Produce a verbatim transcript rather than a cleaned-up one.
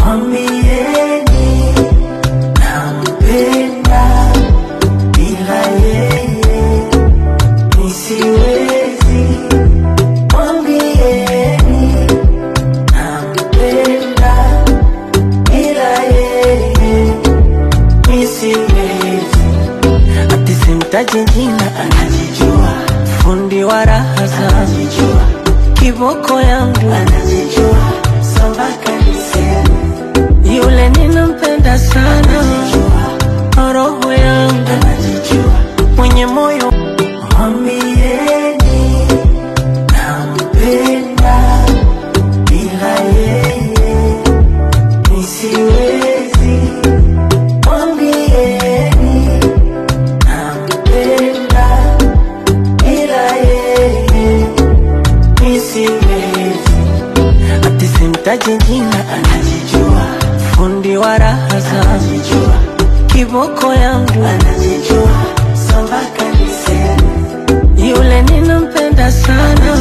mwambieni nampenda, bila yeye nisiwezi. Mwambieni nampenda, bila yeye nisiwezi. Ati simtaji jina anajijua, fundi wa raha anajijua, kiboko yangu anajijua, sambaka niseme yule ninampenda sana, roho yangu anajijua, mwenye moyo. Mwambieni nampenda, bila yeye nisiwezi. Mwambieni nampenda, bila yeye nisiwezi. Ati simtaji jina anajijua, fundi wa raha anajijua, kiboko yangu anajijua, sambaka niseme yule ninampenda sana,